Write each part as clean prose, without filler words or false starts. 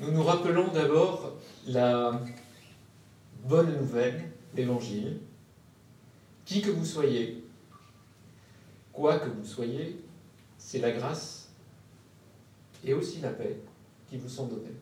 Nous nous rappelons d'abord la bonne nouvelle, l'Évangile. Qui que vous soyez, quoi que vous soyez, c'est la grâce et aussi la paix qui vous sont données.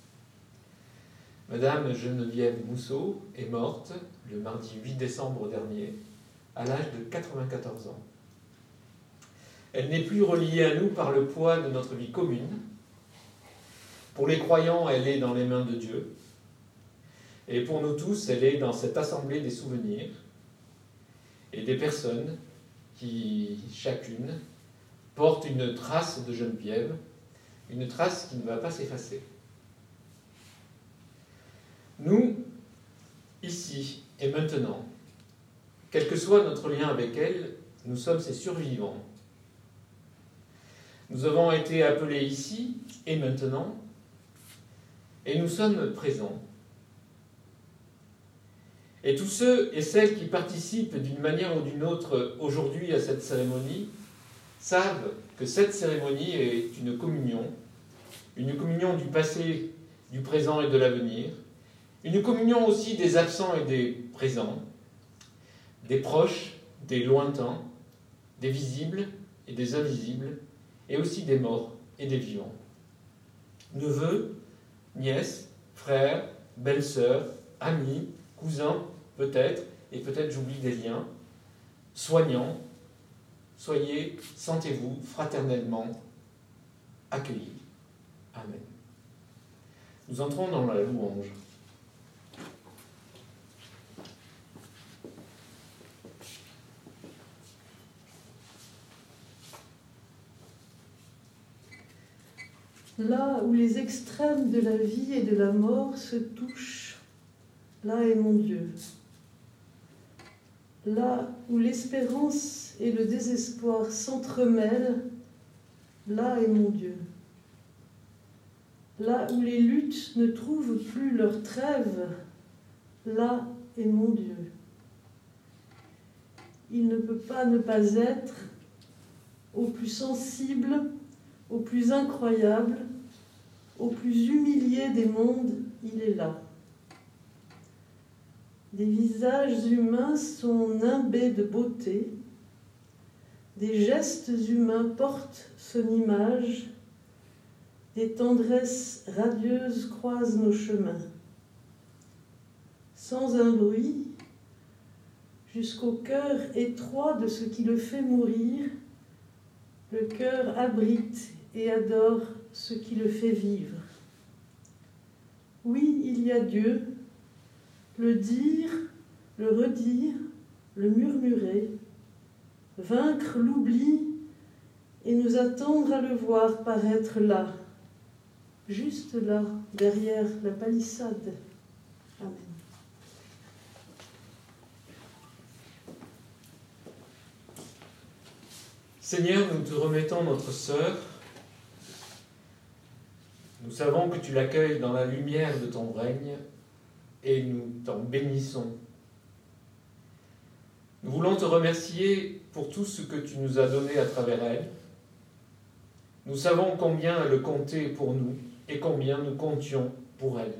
Madame Geneviève Mousseau est morte le mardi 8 décembre dernier, à l'âge de 94 ans. Elle n'est plus reliée à nous par le poids de notre vie commune. Pour les croyants, elle est dans les mains de Dieu. Et pour nous tous, elle est dans cette assemblée des souvenirs et des personnes qui, chacune, portent une trace de Geneviève, une trace qui ne va pas s'effacer. Nous, ici et maintenant, quel que soit notre lien avec elle, nous sommes ses survivants. Nous avons été appelés ici et maintenant, et nous sommes présents. Et tous ceux et celles qui participent d'une manière ou d'une autre aujourd'hui à cette cérémonie savent que cette cérémonie est une communion du passé, du présent et de l'avenir, une communion aussi des absents et des présents, des proches, des lointains, des visibles et des invisibles, et aussi des morts et des vivants. Neveux, nièces, frères, belles-sœurs, amis, cousins, peut-être, et peut-être j'oublie des liens, soignants, sentez-vous fraternellement accueillis. Amen. Nous entrons dans la louange. Là où les extrêmes de la vie et de la mort se touchent, là est mon Dieu. Là où l'espérance et le désespoir s'entremêlent, là est mon Dieu. Là où les luttes ne trouvent plus leur trêve, là est mon Dieu. Il ne peut pas ne pas être au plus sensible, au plus incroyable, au plus humilié des mondes, il est là. Des visages humains sont nimbés de beauté, des gestes humains portent son image, des tendresses radieuses croisent nos chemins. Sans un bruit, jusqu'au cœur étroit de ce qui le fait mourir, le cœur abrite et adore ce qui le fait vivre. Oui, il y a Dieu, le dire, le redire, le murmurer, vaincre l'oubli et nous attendre à le voir paraître là, juste là, derrière la palissade. Amen. Seigneur, nous te remettons notre sœur. Nous savons que tu l'accueilles dans la lumière de ton règne et nous t'en bénissons. Nous voulons te remercier pour tout ce que tu nous as donné à travers elle. Nous savons combien elle comptait pour nous et combien nous comptions pour elle.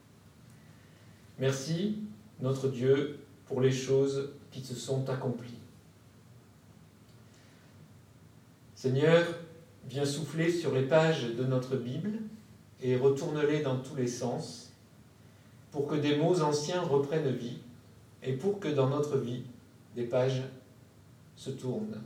Merci, notre Dieu, pour les choses qui se sont accomplies. Seigneur, viens souffler sur les pages de notre Bible et retourne-les dans tous les sens pour que des mots anciens reprennent vie et pour que dans notre vie, des pages se tournent.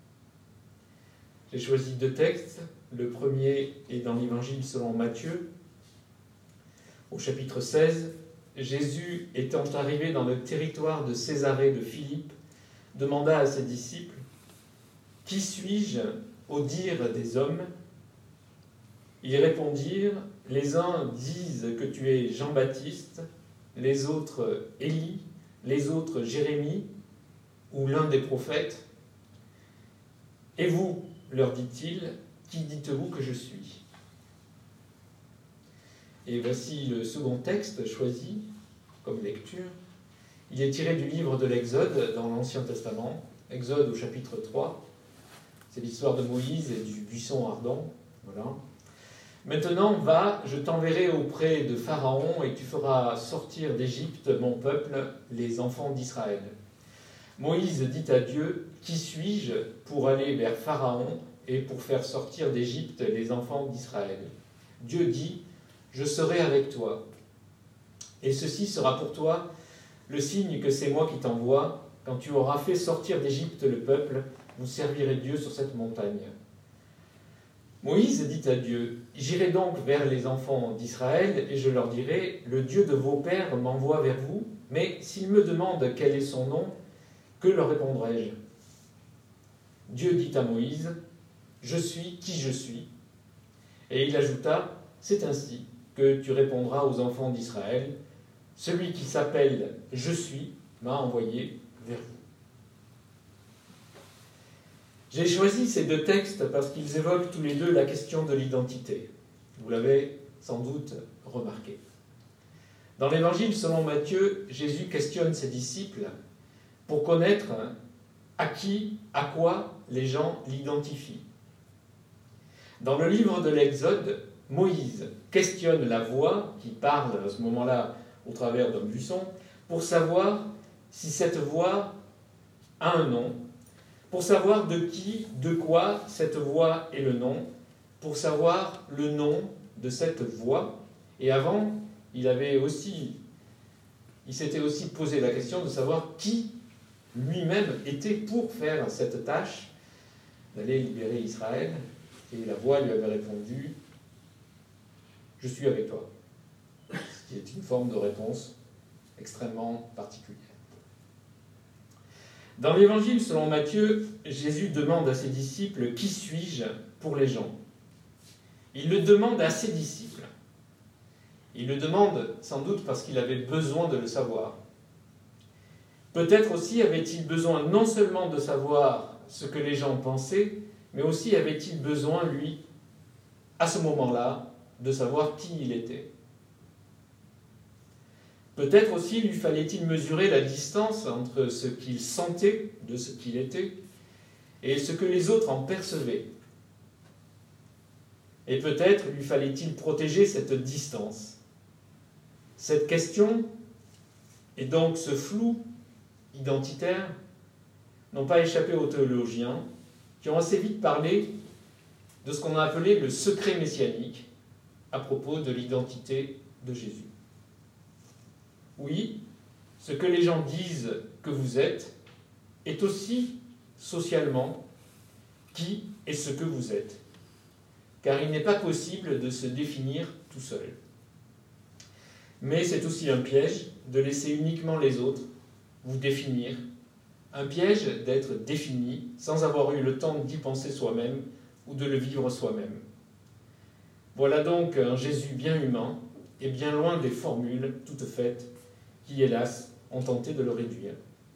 J'ai choisi 2 textes. Le premier est dans l'Évangile selon Matthieu. Au chapitre 16, Jésus, étant arrivé dans le territoire de Césarée de Philippe, demanda à ses disciples « Qui suis-je au dire des hommes ?» Ils répondirent « Les uns disent que tu es Jean-Baptiste, les autres Élie, les autres Jérémie, ou l'un des prophètes. Et vous, leur dit-il, qui dites-vous que je suis ?» Et voici le second texte choisi comme lecture. Il est tiré du livre de l'Exode dans l'Ancien Testament, Exode au chapitre 3. C'est l'histoire de Moïse et du buisson ardent. Voilà. Maintenant, va, je t'enverrai auprès de Pharaon et tu feras sortir d'Égypte mon peuple, les enfants d'Israël. » Moïse dit à Dieu, « Qui suis-je pour aller vers Pharaon et pour faire sortir d'Égypte les enfants d'Israël ?» Dieu dit, « Je serai avec toi. Et ceci sera pour toi le signe que c'est moi qui t'envoie. Quand tu auras fait sortir d'Égypte le peuple, vous servirez Dieu sur cette montagne. » Moïse dit à Dieu, « J'irai donc vers les enfants d'Israël et je leur dirai, le Dieu de vos pères m'envoie vers vous, mais s'ils me demandent quel est son nom, que leur répondrai-je » Dieu dit à Moïse, « Je suis qui je suis. » Et il ajouta, « C'est ainsi que tu répondras aux enfants d'Israël, celui qui s'appelle « Je suis » m'a envoyé vers vous. » J'ai choisi ces deux textes parce qu'ils évoquent tous les deux la question de l'identité. Vous l'avez sans doute remarqué. Dans l'Évangile selon Matthieu, Jésus questionne ses disciples pour connaître à qui, à quoi les gens l'identifient. Dans le livre de l'Exode, Moïse questionne la voix qui parle à ce moment-là au travers d'un buisson pour savoir si cette voix a un nom, pour savoir de qui, de quoi cette voix est le nom, pour savoir le nom de cette voix. Et avant, il s'était aussi posé la question de savoir qui lui-même était pour faire cette tâche d'aller libérer Israël. Et la voix lui avait répondu « Je suis avec toi », ce qui est une forme de réponse extrêmement particulière. Dans l'Évangile selon Matthieu, Jésus demande à ses disciples « Qui suis-je » pour les gens. Il le demande à ses disciples. Il le demande sans doute parce qu'il avait besoin de le savoir. Peut-être aussi avait-il besoin non seulement de savoir ce que les gens pensaient, mais aussi avait-il besoin, lui, à ce moment-là, de savoir qui il était. Peut-être aussi lui fallait-il mesurer la distance entre ce qu'il sentait de ce qu'il était et ce que les autres en percevaient. Et peut-être lui fallait-il protéger cette distance. Cette question, et donc ce flou identitaire, n'ont pas échappé aux théologiens qui ont assez vite parlé de ce qu'on a appelé le secret messianique à propos de l'identité de Jésus. Oui, ce que les gens disent que vous êtes est aussi socialement qui et ce que vous êtes, car il n'est pas possible de se définir tout seul. Mais c'est aussi un piège de laisser uniquement les autres vous définir, un piège d'être défini sans avoir eu le temps d'y penser soi-même ou de le vivre soi-même. Voilà donc un Jésus bien humain et bien loin des formules toutes faites qui, hélas, ont tenté de le réduire.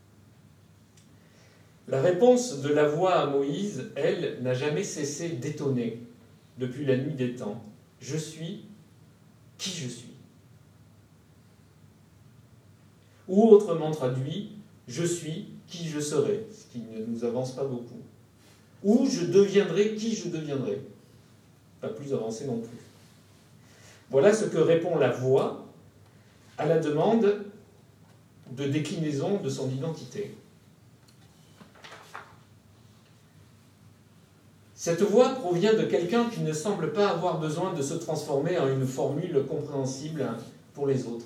La réponse de la voix à Moïse, elle, n'a jamais cessé d'étonner depuis la nuit des temps. « Je suis qui je suis ». Ou autrement traduit, « Je suis qui je serai », ce qui ne nous avance pas beaucoup. Ou « Je deviendrai qui je deviendrai », pas plus avancé non plus. Voilà ce que répond la voix à la demande de déclinaison de son identité. Cette voix provient de quelqu'un qui ne semble pas avoir besoin de se transformer en une formule compréhensible pour les autres.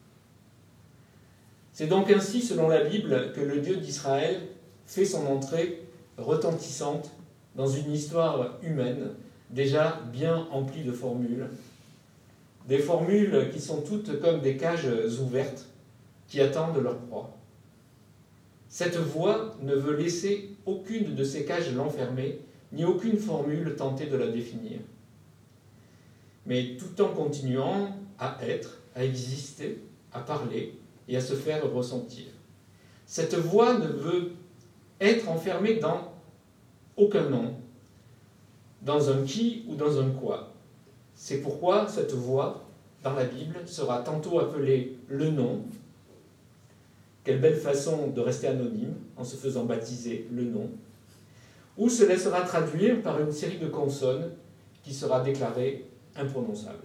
C'est donc ainsi, selon la Bible, que le Dieu d'Israël fait son entrée retentissante dans une histoire humaine déjà bien emplie de formules. Des formules qui sont toutes comme des cages ouvertes qui attendent leur proie. Cette voix ne veut laisser aucune de ces cages l'enfermer, ni aucune formule tenter de la définir. Mais tout en continuant à être, à exister, à parler et à se faire ressentir. Cette voix ne veut être enfermée dans aucun nom, dans un qui ou dans un quoi. C'est pourquoi cette voix, dans la Bible, sera tantôt appelée le nom. Quelle belle façon de rester anonyme en se faisant baptiser le nom. Ou se laissera traduire par une série de consonnes qui sera déclarée imprononçable.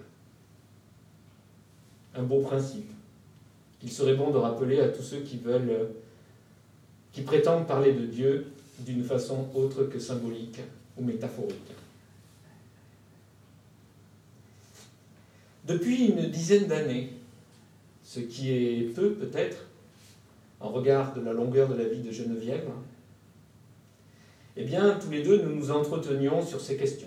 Un beau principe qu'il serait bon de rappeler à tous ceux qui prétendent parler de Dieu d'une façon autre que symbolique ou métaphorique. Depuis une dizaine d'années, ce qui est peu peut-être, en regard de la longueur de la vie de Geneviève, eh bien, tous les deux, nous nous entretenions sur ces questions.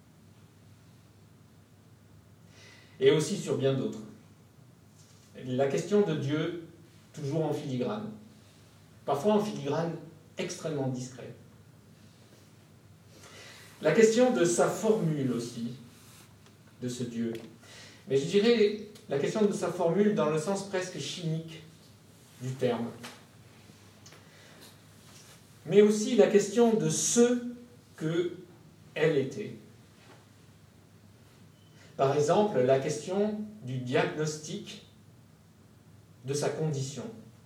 Et aussi sur bien d'autres. La question de Dieu, toujours en filigrane. Parfois en filigrane extrêmement discret. La question de sa formule aussi, de ce Dieu. Mais je dirais la question de sa formule dans le sens presque chimique du terme. Mais aussi la question de ce qu'elle était. Par exemple, la question du diagnostic de sa condition.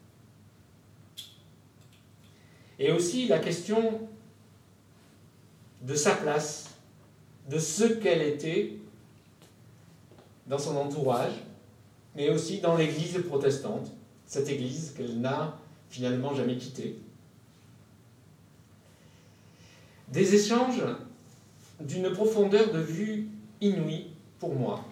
Et aussi la question de sa place, de ce qu'elle était dans son entourage, mais aussi dans l'Église protestante, cette Église qu'elle n'a finalement jamais quittée. Des échanges d'une profondeur de vue inouïe pour moi.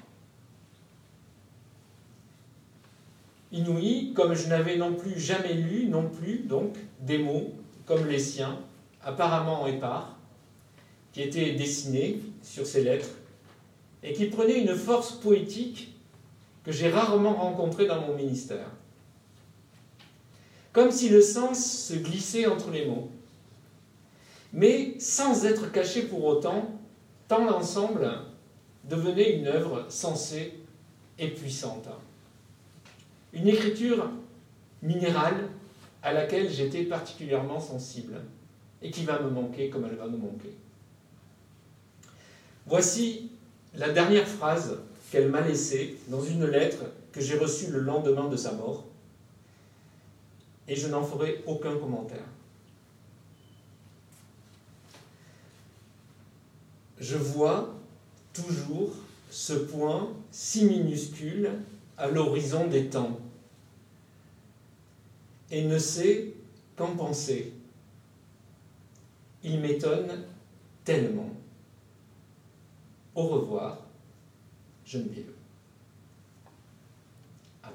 Inouïe, comme je n'avais non plus jamais lu, non plus, donc, des mots comme les siens, apparemment épars, qui étaient dessinés sur ces lettres, et qui prenaient une force poétique que j'ai rarement rencontrée dans mon ministère. Comme si le sens se glissait entre les mots, mais sans être caché pour autant, tant l'ensemble devenait une œuvre sensée et puissante. Une écriture minérale à laquelle j'étais particulièrement sensible et qui va me manquer comme elle va me manquer. Voici la dernière phrase qu'elle m'a laissée dans une lettre que j'ai reçue le lendemain de sa mort, et je n'en ferai aucun commentaire. Je vois toujours ce point si minuscule à l'horizon des temps et ne sais qu'en penser. Il m'étonne tellement. Au revoir, Geneviève. Amen.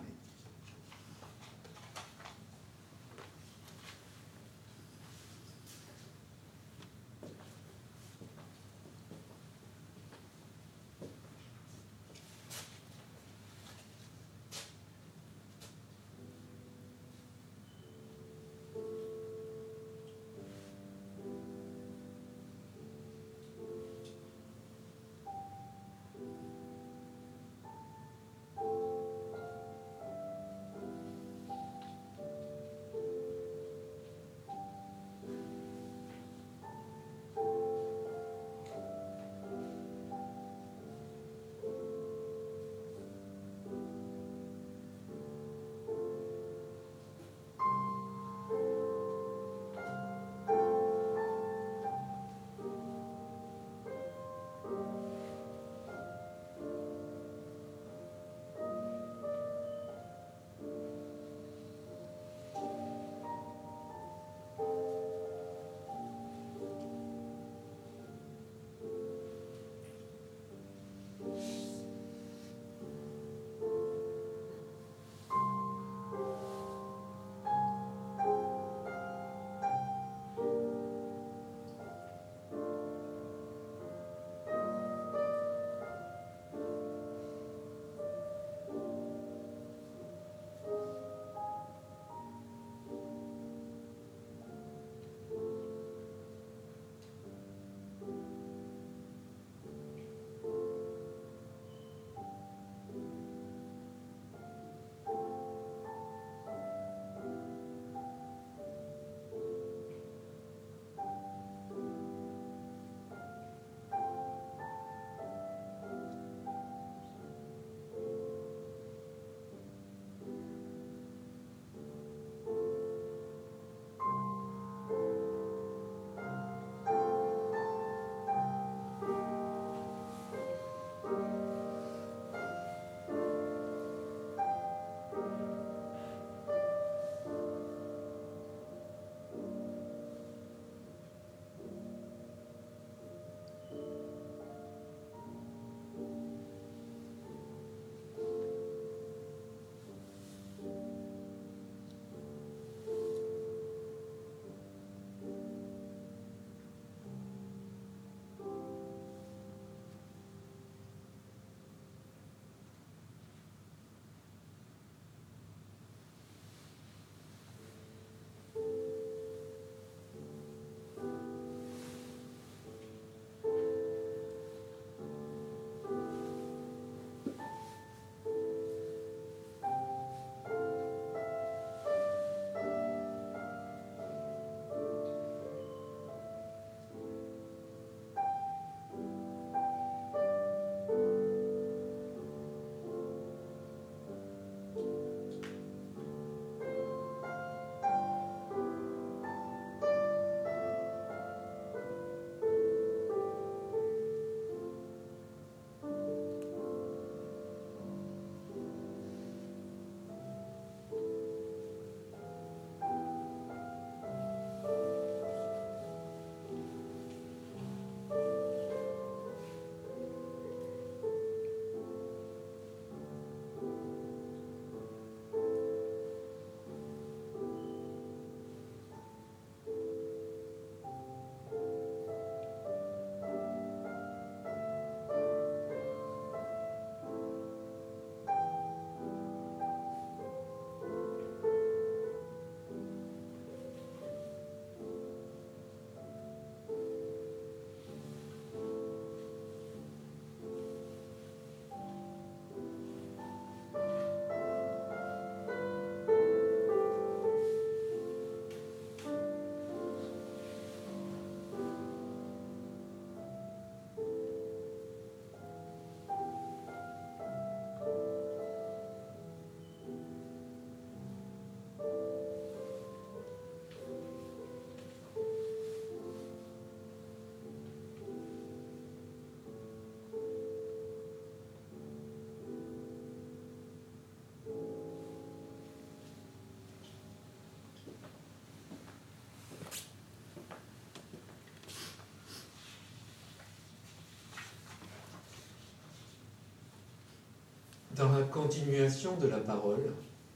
Dans la continuation de la parole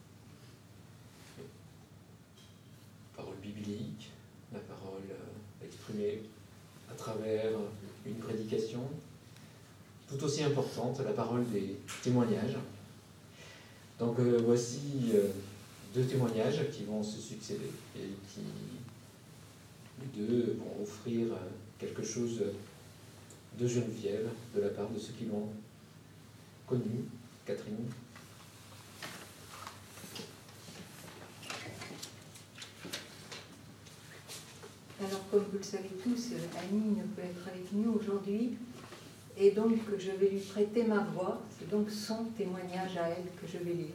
biblique, la parole exprimée à travers une prédication, tout aussi importante, la parole des témoignages. Donc voici deux témoignages qui vont se succéder et qui, les deux, vont offrir quelque chose de Geneviève de la part de ceux qui l'ont connue, Catherine. Alors, comme vous le savez tous, Annie ne peut être avec nous aujourd'hui, et donc je vais lui prêter ma voix. C'est donc son témoignage à elle que je vais lire.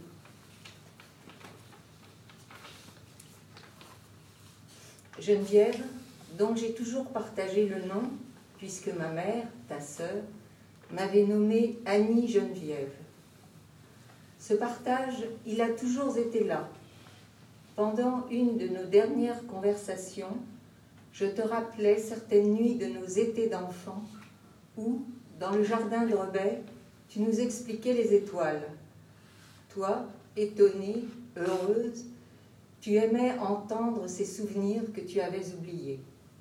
Geneviève, dont j'ai toujours partagé le nom, puisque ma mère, ta sœur, m'avait nommée Annie Geneviève. Ce partage, il a toujours été là. Pendant une de nos dernières conversations, je te rappelais certaines nuits de nos étés d'enfants où, dans le jardin de Rebais, tu nous expliquais les étoiles. Toi, étonnée, heureuse, tu aimais entendre ces souvenirs que tu avais oubliés.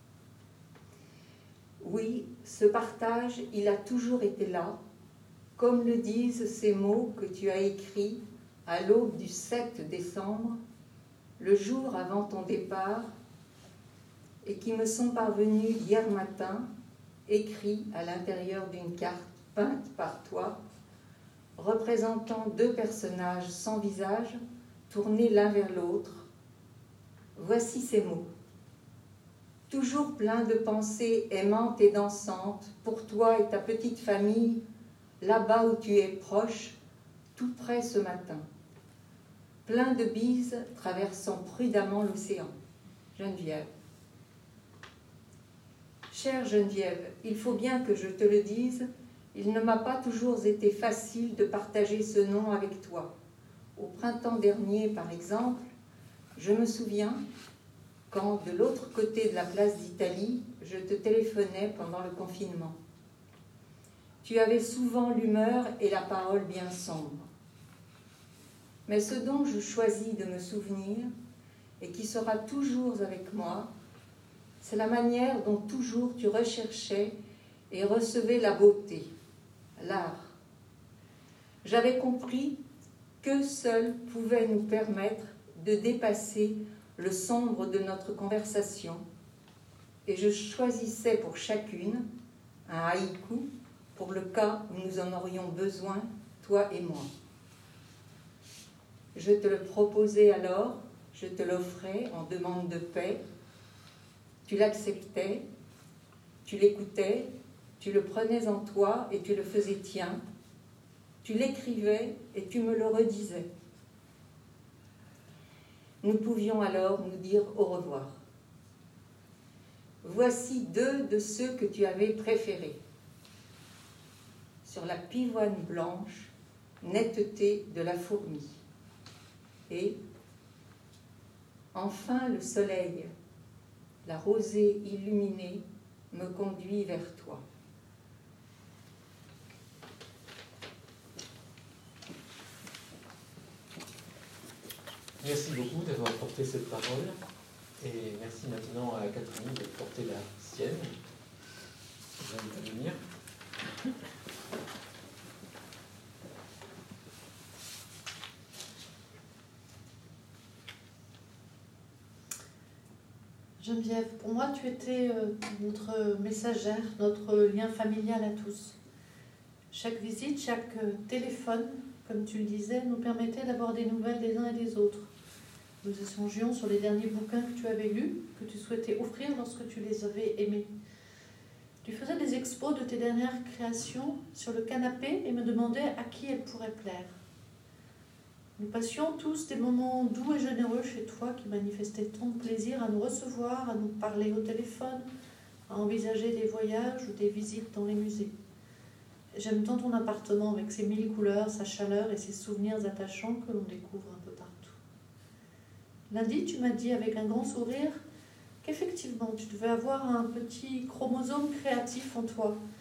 Oui, ce partage, il a toujours été là, comme le disent ces mots que tu as écrits à l'aube du 7 décembre, le jour avant ton départ, et qui me sont parvenus hier matin, écrits à l'intérieur d'une carte peinte par toi, représentant deux personnages sans visage, tournés l'un vers l'autre. Voici ces mots. Toujours plein de pensées aimantes et dansantes pour toi et ta petite famille, là-bas où tu es proche, tout près ce matin. Plein de bises traversant prudemment l'océan. Geneviève. Chère Geneviève, il faut bien que je te le dise, il ne m'a pas toujours été facile de partager ce nom avec toi. Au printemps dernier, par exemple, je me souviens, quand de l'autre côté de la place d'Italie, je te téléphonais pendant le confinement. Tu avais souvent l'humeur et la parole bien sombre. Mais ce dont je choisis de me souvenir, et qui sera toujours avec moi, c'est la manière dont toujours tu recherchais et recevais la beauté, l'art. J'avais compris qu'eux seuls pouvaient nous permettre de dépasser le sombre de notre conversation, et je choisissais pour chacune un haïku pour le cas où nous en aurions besoin, toi et moi. Je te le proposais alors, je te l'offrais en demande de paix. Tu l'acceptais, tu l'écoutais, tu le prenais en toi et tu le faisais tien. Tu l'écrivais et tu me le redisais. Nous pouvions alors nous dire au revoir. Voici deux de ceux que tu avais préférés. Sur la pivoine blanche, netteté de la fourmi. Et enfin le soleil, la rosée illuminée, me conduit vers toi. Merci beaucoup d'avoir porté cette parole et merci maintenant à Catherine de porter la sienne. Je vais venir. Geneviève, pour moi, tu étais notre messagère, notre lien familial à tous. Chaque visite, chaque téléphone, comme tu le disais, nous permettait d'avoir des nouvelles des uns et des autres. Nous échangions sur les derniers bouquins que tu avais lus, que tu souhaitais offrir lorsque tu les avais aimés. Tu faisais des expos de tes dernières créations sur le canapé et me demandais à qui elles pourraient plaire. Nous passions tous des moments doux et généreux chez toi qui manifestaient tant de plaisir à nous recevoir, à nous parler au téléphone, à envisager des voyages ou des visites dans les musées. J'aime tant ton appartement avec ses 1000 couleurs, sa chaleur et ses souvenirs attachants que l'on découvre un peu partout. Lundi, tu m'as dit avec un grand sourire qu'effectivement, tu devais avoir un petit chromosome créatif en toi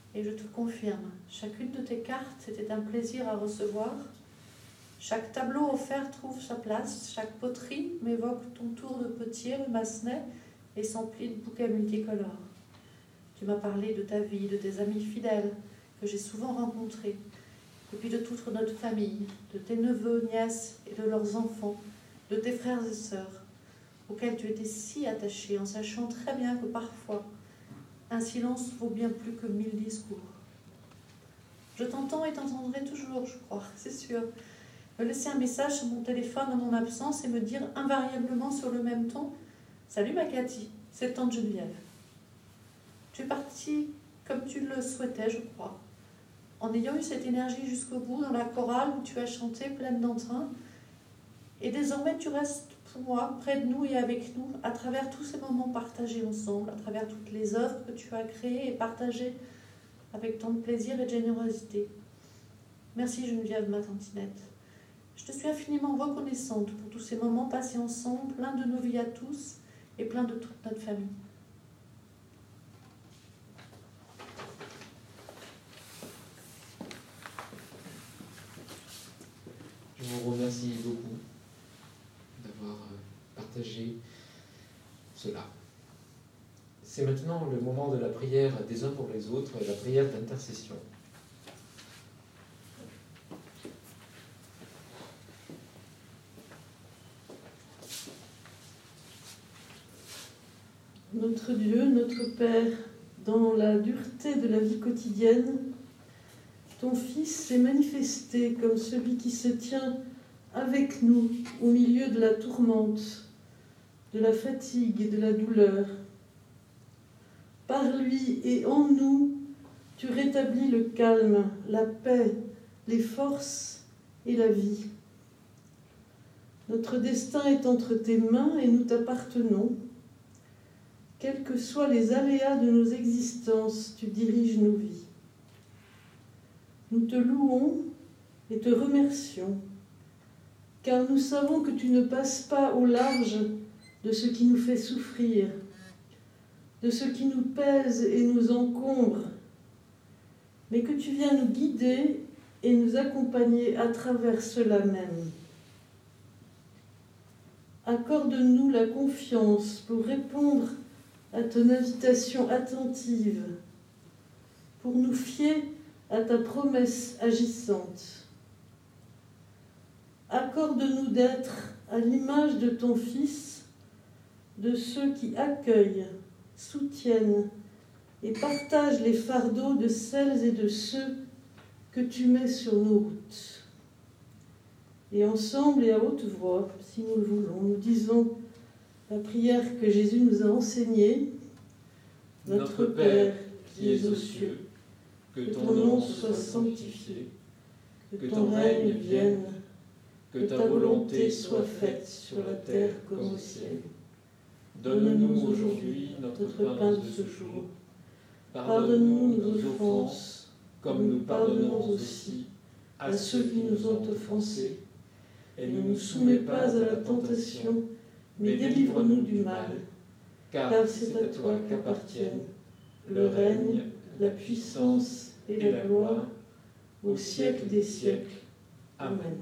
Et je te confirme, chacune de tes cartes était un plaisir à recevoir. Chaque tableau offert trouve sa place, chaque poterie m'évoque ton tour de potier, le massenet, et s'emplit de bouquets multicolores. Tu m'as parlé de ta vie, de tes amis fidèles que j'ai souvent rencontrés, et puis de toute notre famille, de tes neveux, nièces et de leurs enfants, de tes frères et sœurs, auxquels tu étais si attaché, en sachant très bien que parfois, un silence vaut bien plus que 1000 discours. Je t'entends et t'entendrai toujours, je crois, c'est sûr. Me laisser un message sur mon téléphone en mon absence et me dire invariablement sur le même ton « Salut ma Cathy, c'est tante Geneviève ». Tu es partie comme tu le souhaitais, je crois, en ayant eu cette énergie jusqu'au bout dans la chorale où tu as chanté pleine d'entrain. Et désormais tu restes pour moi, près de nous et avec nous, à travers tous ces moments partagés ensemble, à travers toutes les œuvres que tu as créées et partagées avec tant de plaisir et de générosité. Merci Geneviève, ma tantinette. Je te suis infiniment reconnaissante pour tous ces moments passés ensemble, pleins de nos vies à tous et pleins de toute notre famille. Je vous remercie beaucoup d'avoir partagé cela. C'est maintenant le moment de la prière des uns pour les autres, la prière d'intercession. Notre Dieu, notre Père, dans la dureté de la vie quotidienne, ton Fils s'est manifesté comme celui qui se tient avec nous au milieu de la tourmente, de la fatigue et de la douleur. Par lui et en nous, tu rétablis le calme, la paix, les forces et la vie. Notre destin est entre tes mains et nous t'appartenons. Quels que soient les aléas de nos existences, tu diriges nos vies. Nous te louons et te remercions, car nous savons que tu ne passes pas au large de ce qui nous fait souffrir, de ce qui nous pèse et nous encombre, mais que tu viens nous guider et nous accompagner à travers cela même. Accorde-nous la confiance pour répondre à ton invitation attentive, pour nous fier à ta promesse agissante. Accorde-nous d'être à l'image de ton Fils, de ceux qui accueillent, soutiennent et partagent les fardeaux de celles et de ceux que tu mets sur nos routes. Et ensemble et à haute voix, si nous le voulons, nous disons la prière que Jésus nous a enseignée. Notre Père qui es aux cieux, que ton nom soit sanctifié, que ton règne vienne, que ta volonté soit faite sur la terre comme au ciel. Donne-nous aujourd'hui notre pain de ce jour. Pardonne-nous nos offenses, comme nous pardonnons aussi à ceux qui nous ont offensés. Et ne nous soumets pas à la tentation, mais délivre-nous du mal. Car c'est à toi qu'appartiennent le règne, la puissance et la gloire, au siècle des siècles. Amen.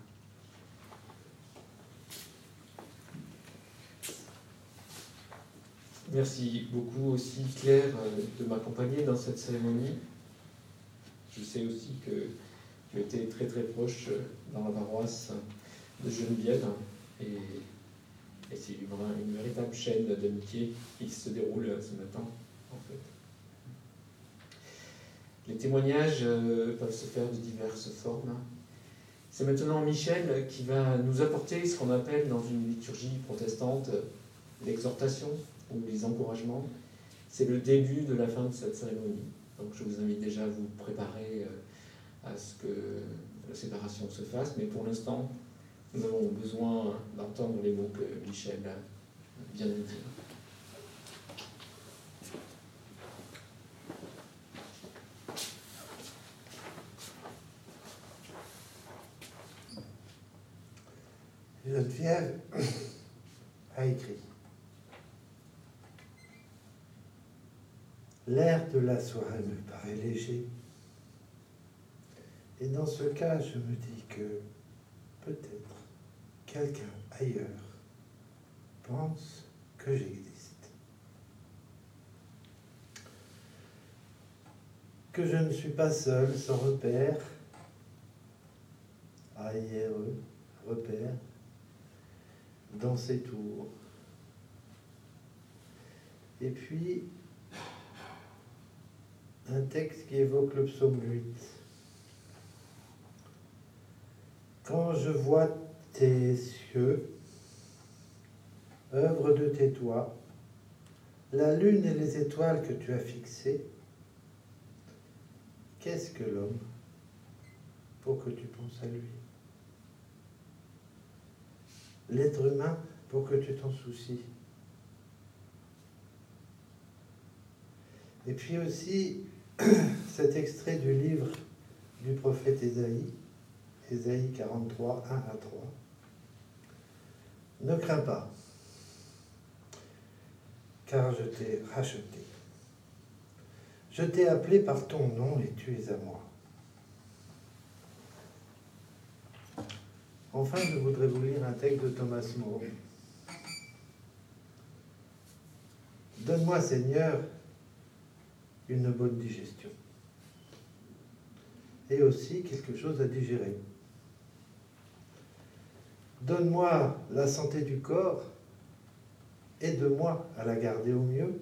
Merci beaucoup aussi Claire de m'accompagner dans cette cérémonie. Je sais aussi que tu étais très très proche dans la paroisse de Geneviève et c'est vraiment une véritable chaîne d'amitié qui se déroule ce matin en fait. Les témoignages peuvent se faire de diverses formes. C'est maintenant Michel qui va nous apporter ce qu'on appelle dans une liturgie protestante l'exhortation ou les encouragements. C'est le début de la fin de cette cérémonie. Donc je vous invite déjà à vous préparer à ce que la séparation se fasse, mais pour l'instant, nous avons besoin d'entendre les mots que Michel vient de dire. Geneviève a écrit: L'air de la soirée me paraît léger. Et dans ce cas, je me dis que peut-être quelqu'un ailleurs pense que j'existe. Que je ne suis pas seul, sans repère, A-I-R-E, repère, dans ces tours. Et puis, un texte qui évoque le psaume 8. Quand je vois tes cieux, œuvre de tes doigts, la lune et les étoiles que tu as fixées, qu'est-ce que l'homme pour que tu penses à lui? L'être humain pour que tu t'en soucies. Et puis aussi, cet extrait du livre du prophète Ésaïe, Ésaïe 43, 1 à 3. Ne crains pas, car je t'ai racheté. Je t'ai appelé par ton nom et tu es à moi. Enfin, je voudrais vous lire un texte de Thomas More. Donne-moi, Seigneur, une bonne digestion. Et aussi quelque chose à digérer. Donne-moi la santé du corps, aide-moi à la garder au mieux.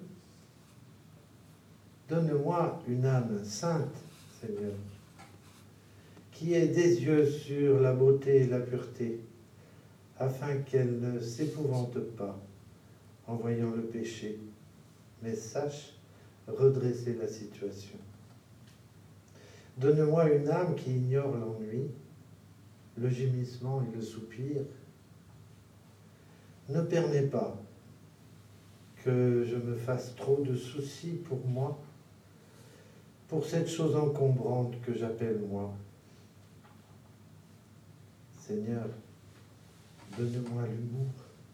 Donne-moi une âme sainte, Seigneur, qui ait des yeux sur la beauté et la pureté, afin qu'elle ne s'épouvante pas en voyant le péché, mais sache redresser la situation. Donne-moi une âme qui ignore l'ennui, le gémissement et le soupir. Ne permets pas que je me fasse trop de soucis pour moi, pour cette chose encombrante que j'appelle moi. Seigneur, donne-moi l'humour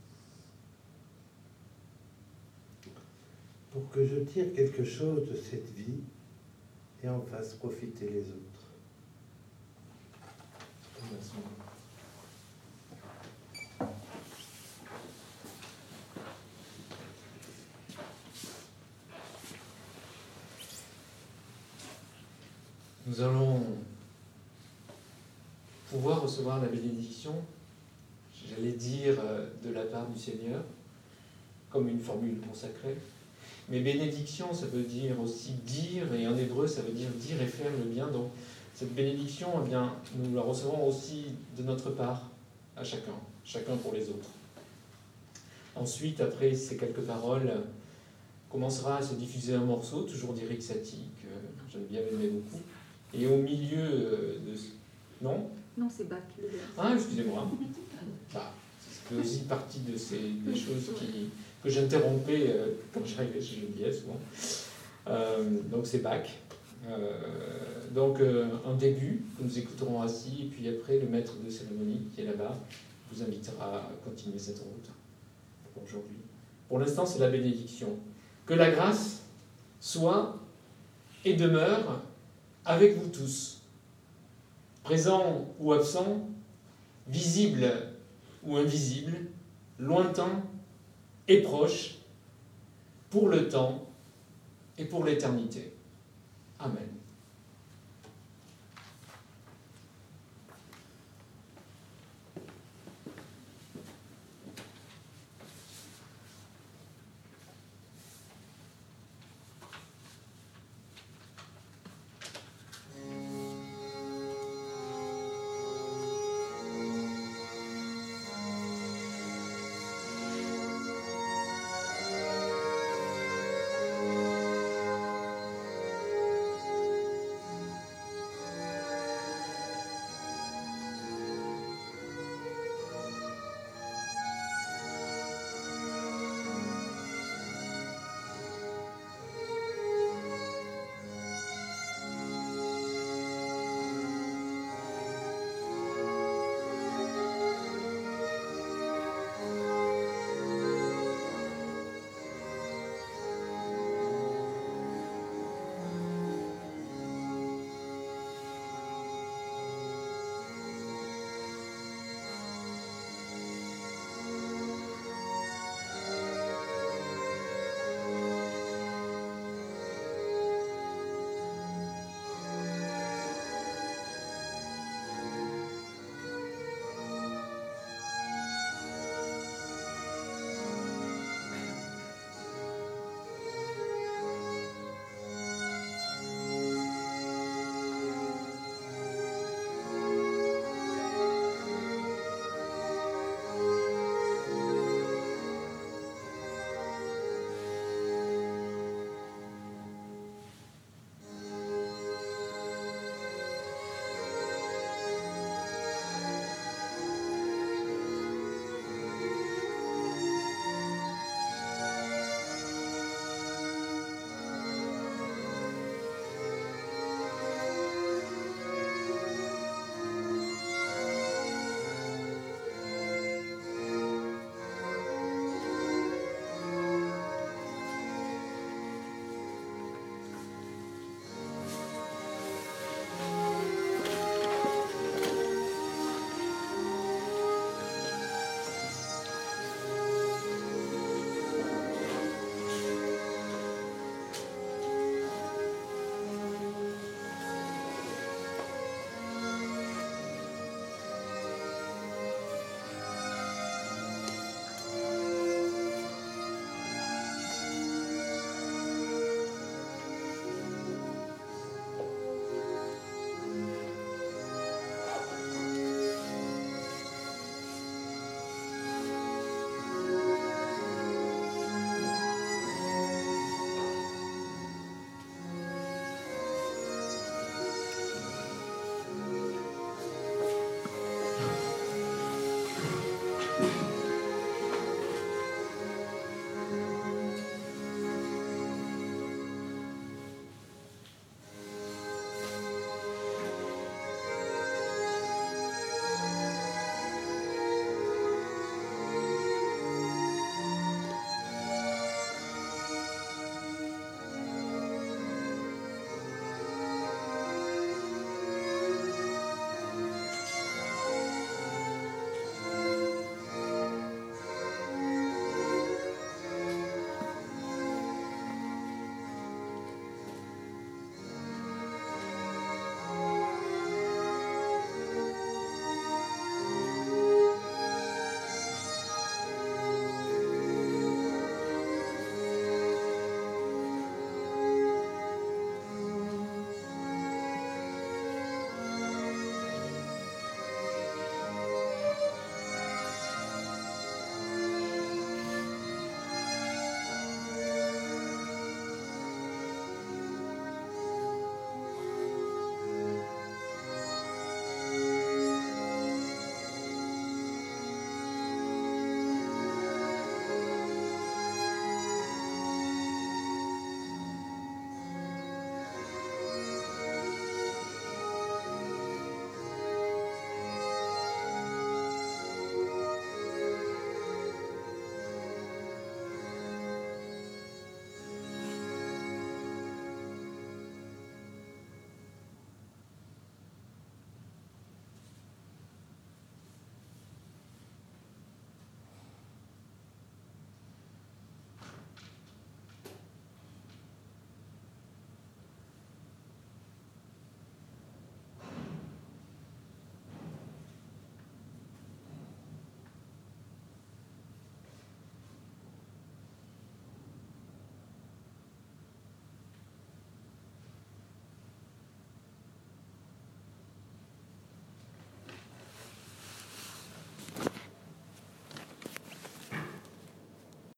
pour que je tire quelque chose de cette vie et en fasse profiter les autres. Nous allons pouvoir recevoir la bénédiction, j'allais dire de la part du Seigneur, comme une formule consacrée. Mais bénédiction, ça veut dire aussi dire, et en hébreu, ça veut dire dire et faire le bien. Donc, cette bénédiction, eh bien, nous la recevons aussi de notre part, à chacun, chacun pour les autres. Ensuite, après ces quelques paroles, commencera à se diffuser un morceau, toujours d'Éric Satie, que Geneviève aimait beaucoup. Et au milieu de... Non ? Non, c'est Bach. Ah, excusez-moi. Bah, c'est aussi partie des choses que j'interrompais quand j'arrivais chez Geneviève, souvent. Donc c'est Bach. Donc un début que nous écouterons assis, et puis après le maître de cérémonie qui est là-bas vous invitera à continuer cette route pour aujourd'hui. Pour l'instant, c'est la bénédiction. Que la grâce soit et demeure avec vous tous, présents ou absents, visibles ou invisibles, lointains et proches, pour le temps et pour l'éternité. Amen.